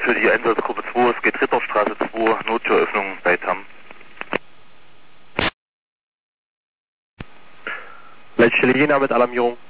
für die Einsatzgruppe 2, es geht Ritterstraße 2, Nottüröffnung bei TAM. Leitstelle Jena mit Alarmierung.